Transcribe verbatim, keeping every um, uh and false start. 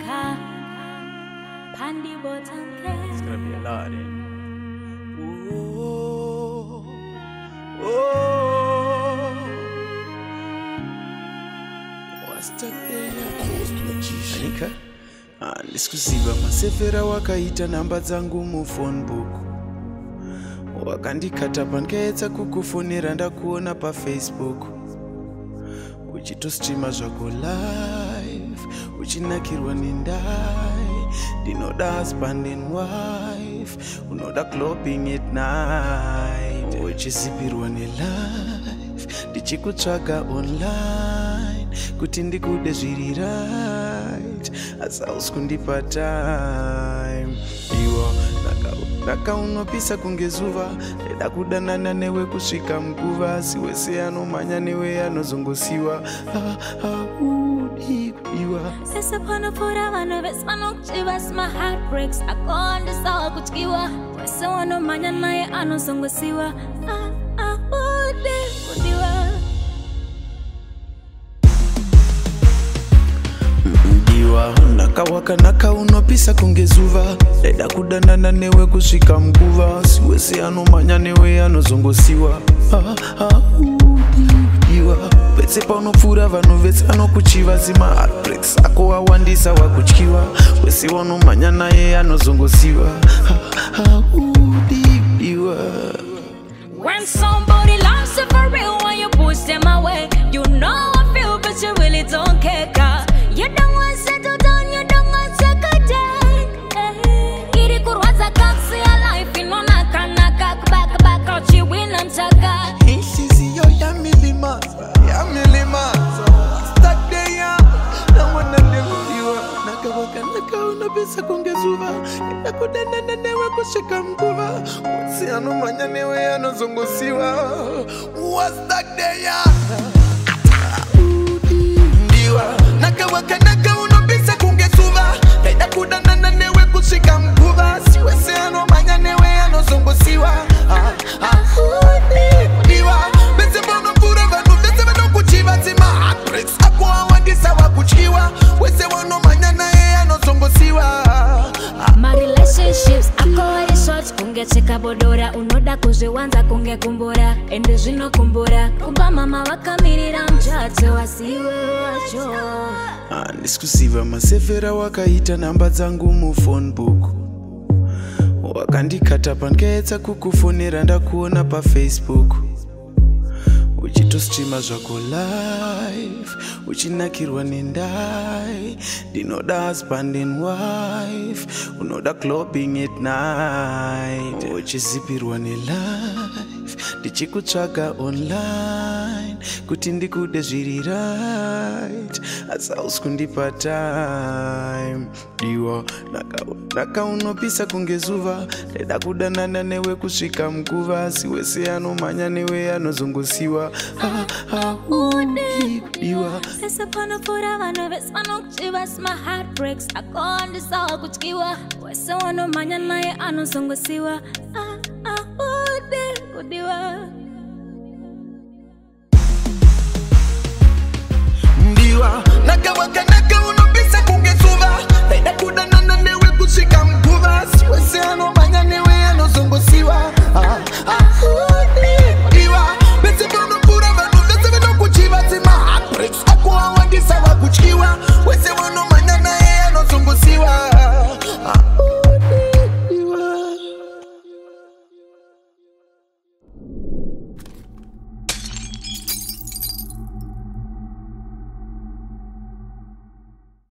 It's gonna be a lot, eh? Oh, oh, what's that there? Anika? Ah, ndisikuziva masefera wakaita namba dzangu muphone book. Wakandikata pankaedza kukufonera ndakuona paFacebook. Uchitostreama zvako live, uchinakirwa nendai. Ndinoda husband and wife, unoda clubbing at night. Uchizipirwa nelive, ndichikutsvaga online, kuti ndikude zviri right, asi hausi kundipa time. Iwo ndakaunopisa kunge zuva, ndeda kudanana newe kusvika muguva, asi wese anomhanya newe anozongosiwa. Haudi kudiwa. Sese panopfuura vanhu vese vanokuchiva, my heart breaks, akondisawa kutyiwa, wese wanomhanya naye anozongosiwa. Haudi kudiwa. Nakawaka nakaunopisa kunge zuva, ndeda kudanana newe kusvika muguva, asi wese anomhanya newe anozongosiwa. Haudiwa. Pese panopfuura vanhu vese vanokuchiva, zima heartbreaks ako wawandisa wakutyiwa, wese wanomhanya naye anozongosiwa. Haudiwa. When somebody loves you for real, when you push them away, you know I feel, but you really don't care. You don't want to settle down, you don't want to take a day. Iri kurwaza kaksi ya life, inona kanaka, back back out, you win and taka. Isizi yo ya milima, ya milima. Stuck there ya, na wana nevuliwa. Nakawaka nakaunopisa kunge zuva, ndeda kudanana newe kusvika muguva, wese anomhanya newe anozongosiwa. Was stuck there ya. Nakawaka nakaunopisa kunge zuva, ndeda kudanana newe kusvika muguva, asi wese anomhanya newe anozongosiwa. Haudiwa. Bese vanopfuura vanhu vese vanokuchiva, zima heartbreaks ako wawandisa wakutyiwa, wese wanomhanya naye anozongosiwa. My relationships ako ari short, kunge cheka bodora, unoda kuzviwanza kunge kumbura, ende zvinokumbura, kumba mama vakamirira muchato wasiwe wacho. Ndisikuziva masefera wakaita namba dzangu muphone book. Wakandikata pankaedza kukufonera ndakuona paFacebook. Uchitostreama zvako live, uchinakirwa nendai. Ndinoda husband and wife, unoda clubbing at night. Uchizipirwa nelive, ndichikutsvaga online, kuti ndikude zviri right, asi hausi kundipa time. Iwo nakaunopisa kunge zuva, ndeda kudanana newe kusvika muguva, asi wese anomhanya newe anozongosiwa. Haudiwa. Sese panopfuura vanhu vese vanokuchiva, my heart breaks, akondisawa kutyiwa, wese wanomhanya naye anozongosiwa. Haudi kudiwa. Ndiwa. Nakawaka nakaunopisa kunge zuva, ndeda kudanana newe kusvika muguva, asi wese anomhanya newe anozongosiwa.